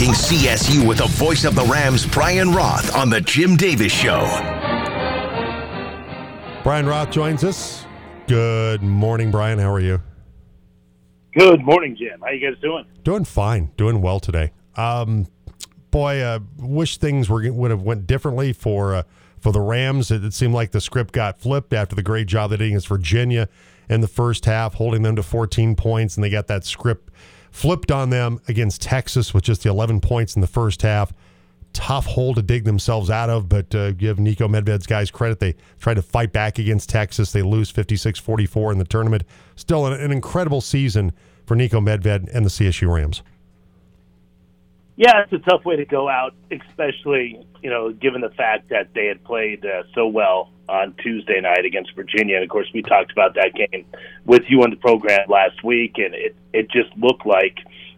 Talking CSU with the voice of the Rams, Brian Roth, on the Jim Davis Show. Brian Roth joins us. Good morning, Brian. How are you? Good morning, Jim. How you guys doing? Doing fine. Doing well today. Wish things would have went differently for the Rams. It seemed like the script got flipped after the great job they did against Virginia in the first half, holding them to 14 points, and they got that script flipped on them against Texas with just the 11 points in the first half. Tough hole to dig themselves out of, but give Niko Medved's guys credit. They tried to fight back against Texas. They lose 56-44 in the tournament. Still an incredible season for Niko Medved and the CSU Rams. Yeah, it's a tough way to go out, especially, given the fact that they had played so well on Tuesday night against Virginia. And, of course, we talked about that game with you on the program last week, and it just looked like,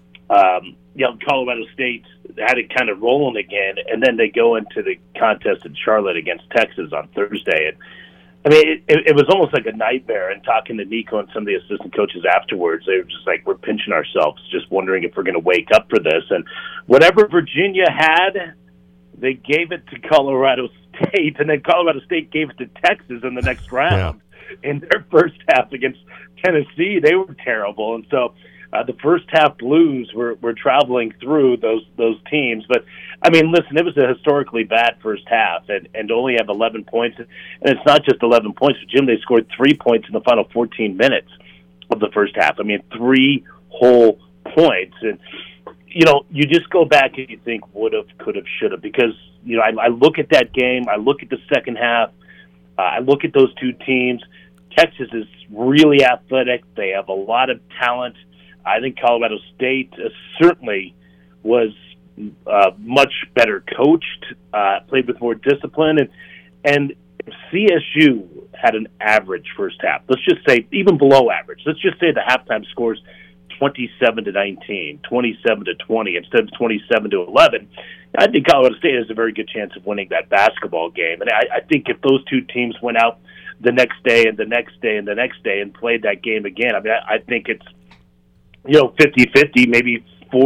Colorado State had it kind of rolling again, and then they go into the contest in Charlotte against Texas on Thursday. And I mean, it was almost like a nightmare. And talking to Niko and some of the assistant coaches afterwards, they were just like, we're pinching ourselves, just wondering if we're going to wake up for this. And whatever Virginia had, they gave it to Colorado State, and then Colorado State gave it to Texas in the next round. Yeah. In their first half against Tennessee, they were terrible. And so the first half Blues were traveling through those teams. But, I mean, listen, it was a historically bad first half, and only have 11 points. And it's not just 11 points. For Jim, they scored 3 points in the final 14 minutes of the first half. I mean, 3 whole points. And, you just go back and you think would have, could have, should have. Because, I look at that game. I look at the second half. I look at those two teams. Texas is really athletic. They have a lot of talent. I think Colorado State certainly was much better coached, played with more discipline, and CSU had an average first half. Let's just say even below average. Let's just say the halftime scores 27-19, 27-20 instead of 27-11. I think Colorado State has a very good chance of winning that basketball game, and I think if those two teams went out the next day and the next day and the next day and played that game again, I mean, I think it's 50-50, maybe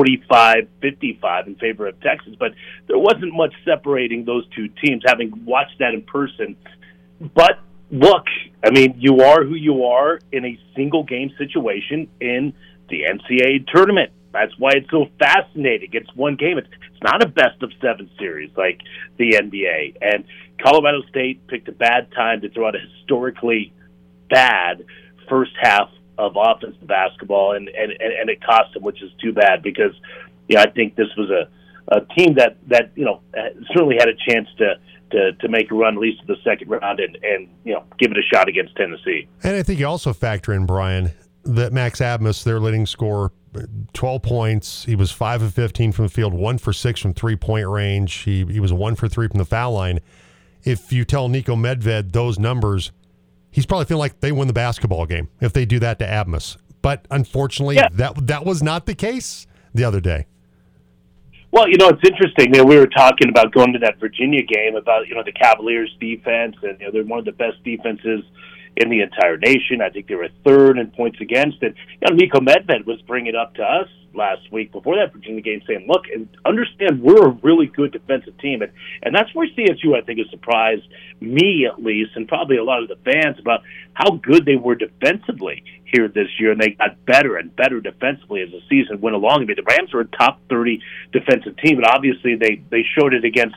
45-55 in favor of Texas. But there wasn't much separating those two teams, having watched that in person. But look, I mean, you are who you are in a single-game situation in the NCAA tournament. That's why it's so fascinating. It's one game. It's not a best-of-7 series like the NBA. And Colorado State picked a bad time to throw out a historically bad first half of offensive basketball, and it cost them, which is too bad because, I think this was a team that certainly had a chance to make a run at least to the second round and give it a shot against Tennessee. And I think you also factor in, Brian, that Max Abmas, their leading scorer, 12 points. He was 5 of 15 from the field, 1 for 6 from three-point range. He was 1 for 3 from the foul line. If you tell Niko Medved those numbers, he's probably feeling like they win the basketball game if they do that to Abmas. But unfortunately, that was not the case the other day. Well, it's interesting. We were talking about going to that Virginia game about, the Cavaliers' defense, and they're one of the best defenses in the entire nation. I think they were third in points against. And Niko Medved was bringing it up to us last week before that Virginia game saying, look, and understand we're a really good defensive team. And that's where CSU, I think, has surprised me at least, and probably a lot of the fans about how good they were defensively here this year. And they got better and better defensively as the season went along. I mean, the Rams were a top 30 defensive team, and obviously they showed it against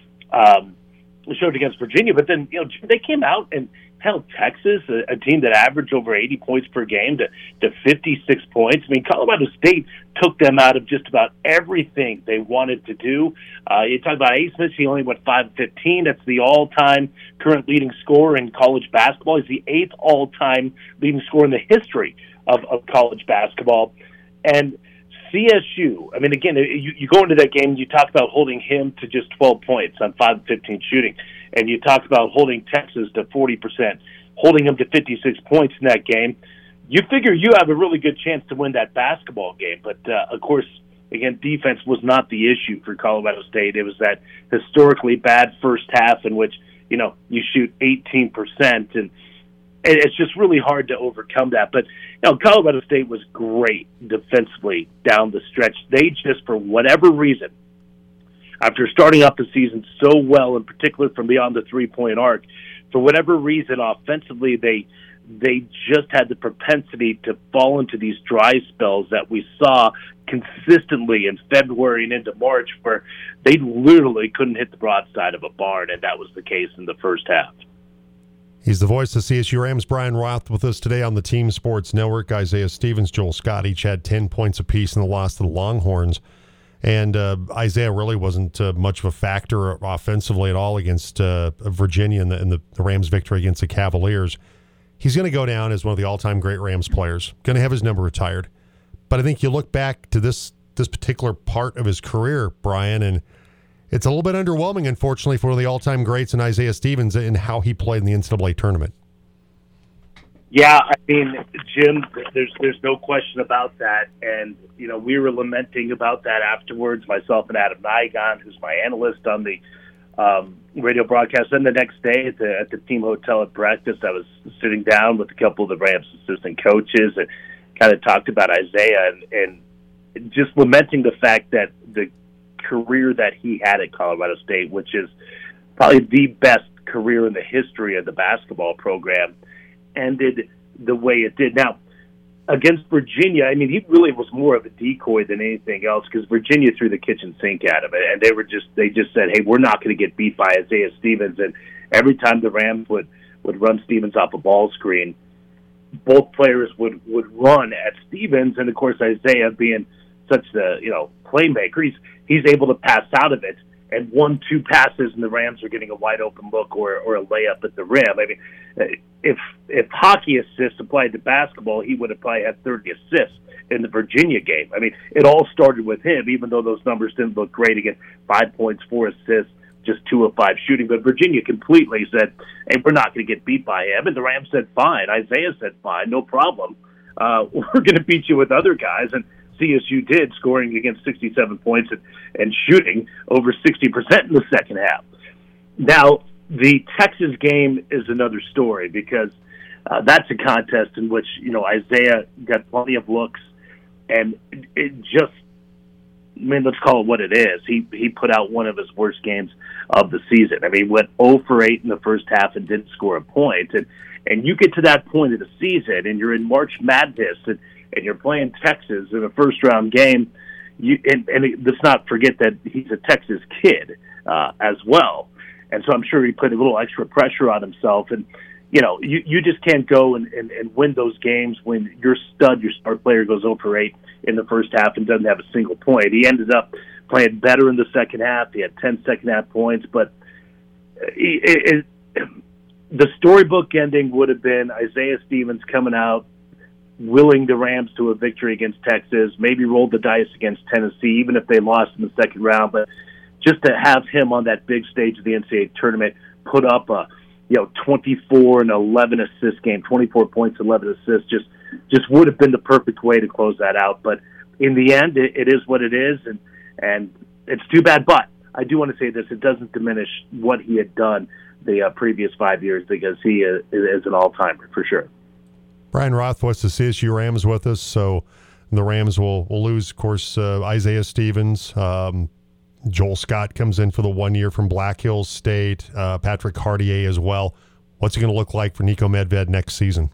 Virginia. But then, they came out and held Texas, a team that averaged over 80 points per game, to 56 points. I mean, Colorado State took them out of just about everything they wanted to do. You talk about Abmas, he only went 5 of 15. That's the all-time current leading scorer in college basketball. He's the 8th all-time leading scorer in the history of college basketball. And CSU, I mean, again, you go into that game and you talk about holding him to just 12 points on 5 of 15 shooting. And you talked about holding Texas to 40%, holding them to 56 points in that game. You figure you have a really good chance to win that basketball game. But, of course, again, defense was not the issue for Colorado State. It was that historically bad first half in which, you shoot 18%. And And it's just really hard to overcome that. But, Colorado State was great defensively down the stretch. They just, for whatever reason, after starting off the season so well, in particular from beyond the three-point arc, for whatever reason, offensively, they just had the propensity to fall into these dry spells that we saw consistently in February and into March, where they literally couldn't hit the broadside of a barn, and that was the case in the first half. He's the voice of CSU Rams, Brian Roth, with us today on the Team Sports Network. Isaiah Stevens, Joel Scott each had 10 points apiece in the loss to the Longhorns. And Isaiah really wasn't much of a factor offensively at all against Virginia in the Rams' victory against the Cavaliers. He's going to go down as one of the all-time great Rams players, going to have his number retired. But I think you look back to this particular part of his career, Brian, and it's a little bit underwhelming, unfortunately, for one of the all-time greats in Isaiah Stevens and how he played in the NCAA tournament. Yeah, I mean, Jim, there's no question about that. And, we were lamenting about that afterwards, myself and Adam Nigon, who's my analyst on the radio broadcast. Then the next day at the team hotel at breakfast, I was sitting down with a couple of the Rams assistant coaches and kind of talked about Isaiah and just lamenting the fact that the career that he had at Colorado State, which is probably the best career in the history of the basketball program, ended the way it did. Now, against Virginia, I mean, he really was more of a decoy than anything else because Virginia threw the kitchen sink at him, and they just said, hey, we're not going to get beat by Isaiah Stevens. And every time the Rams would run Stevens off a ball screen, both players would run at Stevens, and of course Isaiah being such the playmaker, he's able to pass out of it, and 1-2 passes, and the Rams are getting a wide open look or a layup at the rim. I mean, if hockey assists applied to basketball, he would have probably had 30 assists in the Virginia game. I mean, it all started with him, even though those numbers didn't look great. Again, 5 points, 4 assists, just 2 of 5 shooting. But Virginia completely said, hey, we're not going to get beat by him. And the Rams said, fine. Isaiah said, fine, no problem. We're going to beat you with other guys. And CSU did, scoring against 67 points and shooting over 60% in the second half. Now, the Texas game is another story because that's a contest in which, Isaiah got plenty of looks, and it just, let's call it what it is. He put out one of his worst games of the season. I mean, went 0 for 8 in the first half and didn't score a point. And you get to that point of the season, and you're in March Madness, and you're playing Texas in a first-round game, let's not forget that he's a Texas kid as well. And so I'm sure he put a little extra pressure on himself. And, you just can't go and win those games when your star player, goes 0 for 8 in the first half and doesn't have a single point. He ended up playing better in the second half. He had 10 second-half points. But the storybook ending would have been Isaiah Stevens coming out, willing the Rams to a victory against Texas, maybe rolled the dice against Tennessee, even if they lost in the second round. But just to have him on that big stage of the NCAA tournament put up a 24 and 11 assist game, 24 points, 11 assists, just would have been the perfect way to close that out. But in the end, it is what it is, and it's too bad. But I do want to say this: it doesn't diminish what he had done the previous 5 years, because he is an all-timer for sure. Brian Roth was the CSU Rams with us, so the Rams will lose, of course, Isaiah Stevens. Joel Scott comes in for the 1 year from Black Hills State. Patrick Hardier as well. What's it going to look like for Nico Medved next season?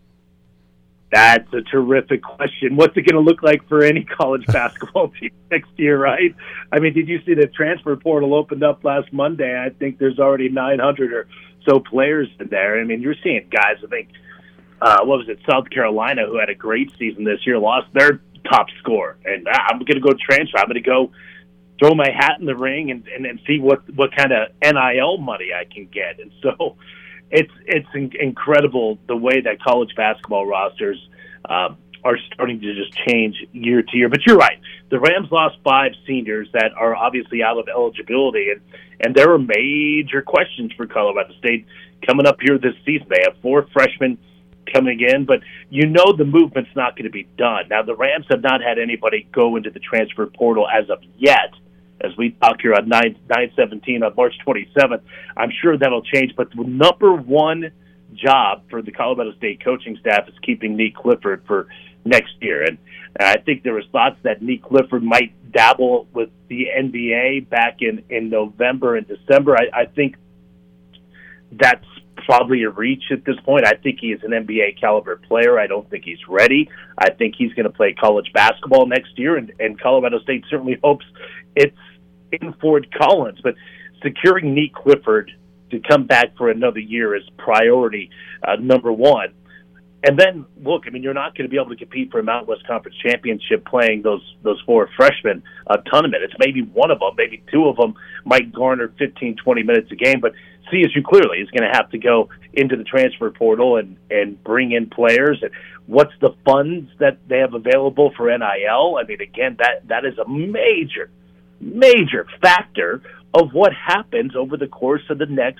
That's a terrific question. What's it going to look like for any college basketball team next year, right? I mean, did you see the transfer portal opened up last Monday? I think there's already 900 or so players in there. I mean, you're seeing guys, I think, South Carolina, who had a great season this year, lost their top scorer. And I'm going to go transfer. I'm going to go throw my hat in the ring and see what kind of NIL money I can get. And so it's incredible the way that college basketball rosters are starting to just change year to year. But you're right. The Rams lost 5 seniors that are obviously out of eligibility, and there are major questions for Colorado State coming up here this season. They have 4 freshmen coming in, but the movement's not going to be done. Now, the Rams have not had anybody go into the transfer portal as of yet. As we talk here on 9/17 on March 27th, I'm sure that'll change. But the number one job for the Colorado State coaching staff is keeping Nick Clifford for next year. And I think there was thoughts that Nick Clifford might dabble with the NBA back in November and December. I think that's probably a reach at this point. I think he is an NBA caliber player. I don't think he's ready. I think he's going to play college basketball next year, and Colorado State certainly hopes it's in Fort Collins. But securing Nick Clifford to come back for another year is priority number one. And then, look, I mean, you're not going to be able to compete for a Mountain West Conference championship playing those four freshmen a ton of minutes. Maybe one of them, maybe two of them might garner 15, 20 minutes a game. But CSU clearly is going to have to go into the transfer portal and bring in players. And what's the funds that they have available for NIL? I mean, again, that is a major, major factor of what happens over the course of the next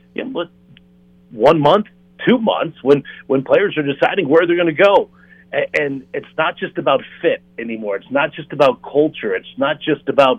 1 month, 2 months when players are deciding where they're going to go. And it's not just about fit anymore. It's not just about culture. It's not just about,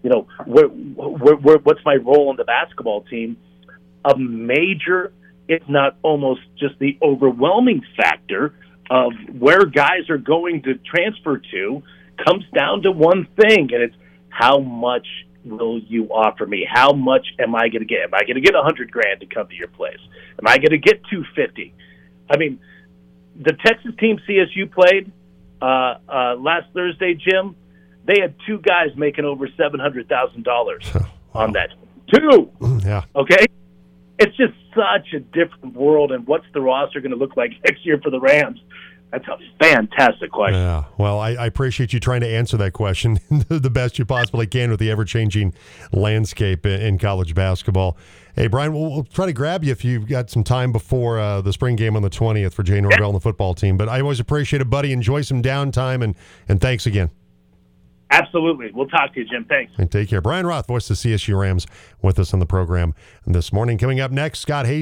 what's my role on the basketball team. A major, if not almost just the overwhelming factor of where guys are going to transfer to comes down to one thing, and it's how much will you offer me? How much am I going to get? Am I going to get $100,000 to come to your place? Am I going to get $250,000? I mean, the Texas team CSU played last Thursday, Jim. They had two guys making over $700,000 on that. Two. Yeah. Okay. It's just such a different world, and what's the roster going to look like next year for the Rams? That's a fantastic question. Yeah, well, I appreciate you trying to answer that question the best you possibly can with the ever-changing landscape in college basketball. Hey, Brian, we'll try to grab you if you've got some time before the spring game on the 20th for Jay Norvell and the football team. But I always appreciate it, buddy. Enjoy some downtime, and thanks again. Absolutely. We'll talk to you, Jim. Thanks. And take care. Brian Roth, voice of the CSU Rams, with us on the program this morning. Coming up next, Scott Hayes.